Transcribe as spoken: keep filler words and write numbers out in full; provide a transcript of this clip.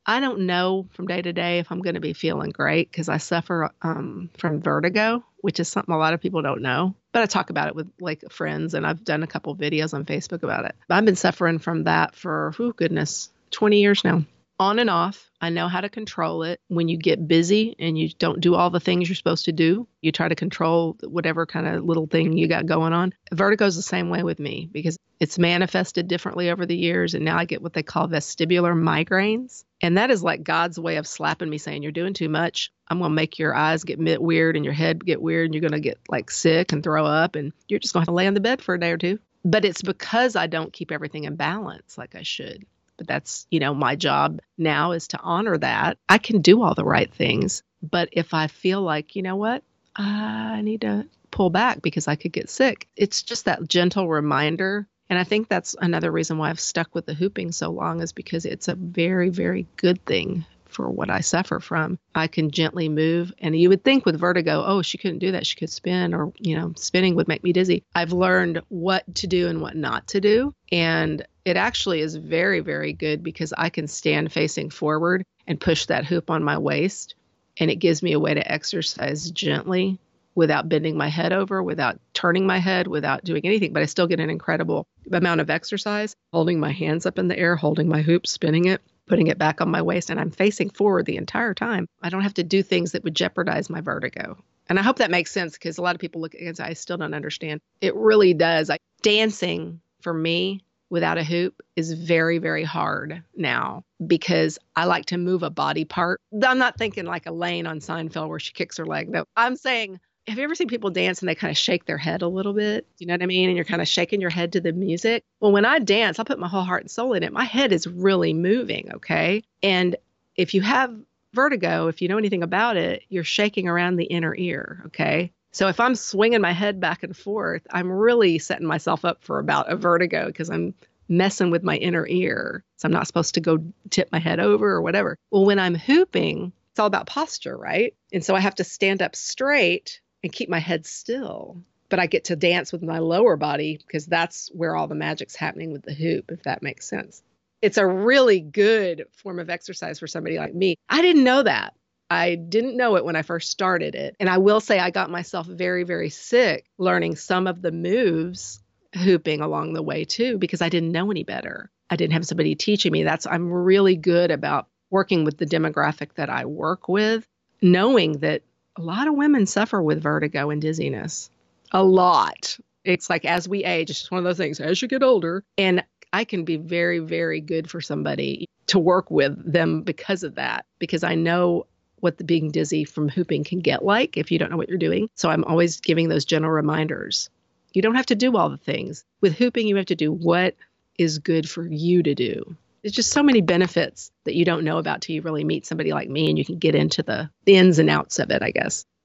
I don't know from day to day if I'm going to be feeling great because I suffer um, from vertigo, which is something a lot of people don't know. But I talk about it with like friends, and I've done a couple of videos on Facebook about it. I've been suffering from that for, oh goodness, twenty years now. On and off. I know how to control it. When you get busy and you don't do all the things you're supposed to do, you try to control whatever kind of little thing you got going on. Vertigo is the same way with me because it's manifested differently over the years. And now I get what they call vestibular migraines. And that is like God's way of slapping me saying, you're doing too much. I'm going to make your eyes get weird and your head get weird and you're going to get like sick and throw up and you're just going to have to lay on the bed for a day or two. But it's because I don't keep everything in balance like I should. But that's, you know, my job now is to honor that. I can do all the right things. But if I feel like, you know what, I need to pull back because I could get sick. It's just that gentle reminder. And I think that's another reason why I've stuck with the hooping so long is because it's a very, very good thing for what I suffer from. I can gently move. And you would think with vertigo, oh, she couldn't do that. She could spin or, you know, spinning would make me dizzy. I've learned what to do and what not to do. And it actually is very, very good because I can stand facing forward and push that hoop on my waist. And it gives me a way to exercise gently without bending my head over, without turning my head, without doing anything. But I still get an incredible amount of exercise, holding my hands up in the air, holding my hoop, spinning it, putting it back on my waist. And I'm facing forward the entire time. I don't have to do things that would jeopardize my vertigo. And I hope that makes sense because a lot of people look at it and say, I still don't understand. It really does. I, dancing for me without a hoop is very, very hard now because I like to move a body part. I'm not thinking like Elaine on Seinfeld where she kicks her leg. No, I'm saying, have you ever seen people dance and they kind of shake their head a little bit? You know what I mean? And you're kind of shaking your head to the music. Well, when I dance, I put my whole heart and soul in it. My head is really moving, okay? And if you have vertigo, if you know anything about it, you're shaking around the inner ear, okay? So if I'm swinging my head back and forth, I'm really setting myself up for about a vertigo because I'm messing with my inner ear. So I'm not supposed to go tip my head over or whatever. Well, when I'm hooping, it's all about posture, right? And so I have to stand up straight and keep my head still. But I get to dance with my lower body because that's where all the magic's happening with the hoop, if that makes sense. It's a really good form of exercise for somebody like me. I didn't know that. I didn't know it when I first started it. And I will say I got myself very, very sick learning some of the moves hooping along the way too, because I didn't know any better. I didn't have somebody teaching me. That's, I'm really good about working with the demographic that I work with, knowing that a lot of women suffer with vertigo and dizziness. A lot. It's like as we age, it's just one of those things, as you get older. And I can be very, very good for somebody to work with them because of that, because I know what the being dizzy from hooping can get like if you don't know what you're doing. So I'm always giving those gentle reminders. You don't have to do all the things. With hooping, you have to do what is good for you to do. There's just so many benefits that you don't know about till you really meet somebody like me and you can get into the, the ins and outs of it, I guess.